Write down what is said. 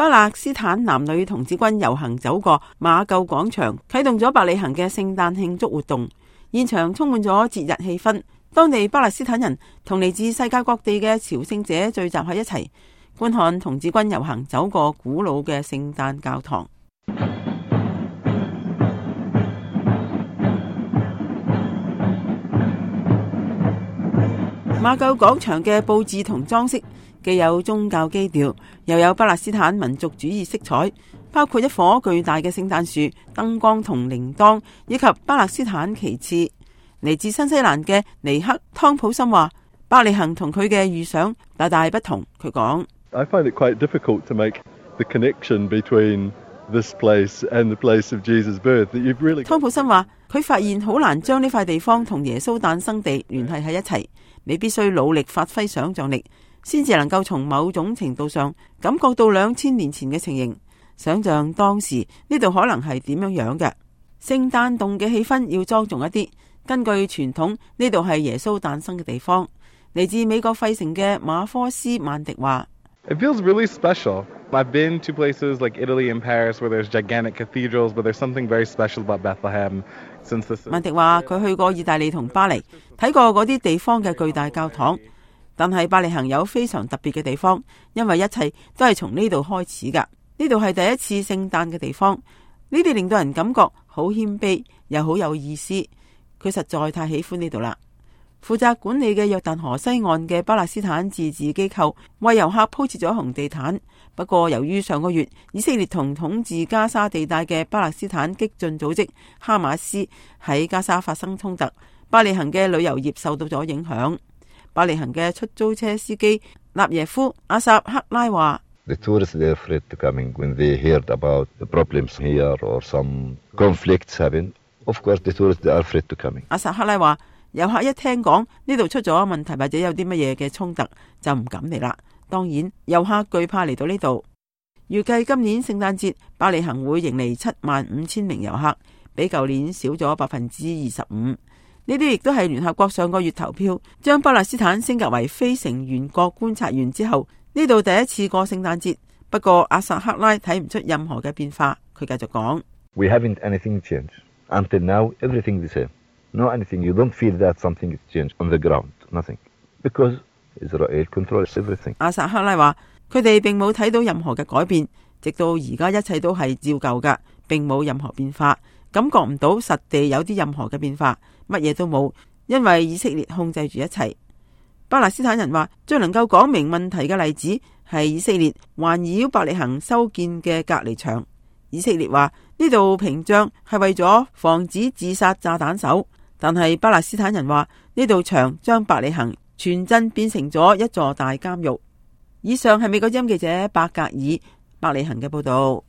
巴勒斯坦男女童子軍遊行走過馬廄廣場，啟動咗伯利恆嘅聖誕慶祝活動，現場充滿咗節日氣氛。當地巴勒斯坦人同嚟自世界各地嘅朝聖者聚集喺一齊，觀看童子軍遊行走過古老嘅聖誕教堂。馬廄廣場嘅佈置同裝飾既有宗教基調，又有巴勒斯坦民族主義色彩，包括一棵巨大嘅聖誕樹、燈光同鈴鐺，以及巴勒斯坦旗幟。嚟自新西蘭嘅尼克湯普森話：伯利恆同佢嘅預想大大不同。佢講 ：I find it quite difficult to make the connection between this place and the place of Jesus' birth. 湯普森話：佢發現好難將呢塊地方同耶穌誕生地聯繫喺一齊。你必須努力發揮想像力，先至能夠從某種程度上感覺到2000年前嘅情形，想像當時呢度可能係點樣樣嘅。聖誕洞嘅氣氛要莊重一啲。根據傳統，呢度係耶穌誕生嘅地方。嚟自美國費城嘅馬科斯曼迪話 ：It feels really special. I've been to places like Italy and Paris where there's gigantic cathedrals, but there's something very special about Bethlehem. 曼迪話佢去過意大利同巴黎，睇過嗰啲地方嘅巨大教堂，但係伯利恆有非常特別嘅地方，因為一切都係從呢度開始㗎。呢度係第一次聖誕嘅地方，呢啲令到人感覺好謙卑又好有意思。佢實在太喜歡呢度啦。負責管理嘅約旦河西岸嘅巴勒斯坦自治機構為遊客鋪設咗紅地毯，不過由於上個月以色列同統治加沙地帶嘅巴勒斯坦激進組織哈馬斯喺加沙發生衝突，伯利恆嘅旅遊業受到咗影響。伯利恆嘅出租車司機納耶夫阿薩克拉話 ：The tourists are afraid to coming when they heard about the problems here or some conflicts happen. Of course, the tourists are afraid to coming. 阿薩克拉話：遊客一聽講呢度出咗問題或者有啲乜嘢嘅衝突，就唔敢嚟啦。當然，遊客懼怕嚟到呢度。預計今年聖誕節，伯利恆會迎嚟75000名遊客，比舊年少咗25%。呢啲亦都係聯合國上個月投票將巴勒斯坦升格為非成員國觀察員之後，呢度第一次過聖誕節。不過阿薩克拉睇唔出任何嘅變化，佢繼續講 ：We haven't anything changed until now. Everything the same. No anything. You don't feel that something is changed on the ground. Nothing. Because Israel controls everything. 阿薩克拉話：佢哋並冇睇到任何嘅改變，直到而家一切都係照舊㗎，並冇任何變化，感覺唔到實地有啲任何嘅變化，乜嘢都冇，因為以色列控制住一切。巴勒斯坦人話：最能夠講明問題嘅例子係以色列環繞伯利恆修建嘅隔離牆。以色列話呢度屏障係為咗防止自殺炸彈手，但係巴勒斯坦人話呢度牆將伯利恆全鎮變成咗一座大監獄。以上係美國之音記者伯格爾伯利恆嘅報道。